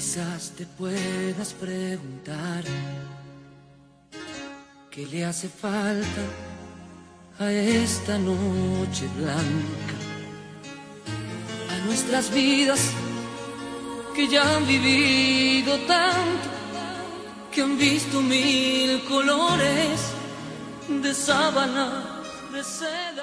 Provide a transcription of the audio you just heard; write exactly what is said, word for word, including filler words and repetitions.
Quizás te puedas preguntar qué le hace falta a esta noche blanca, a nuestras vidas que ya han vivido tanto, que han visto mil colores de sábanas de seda.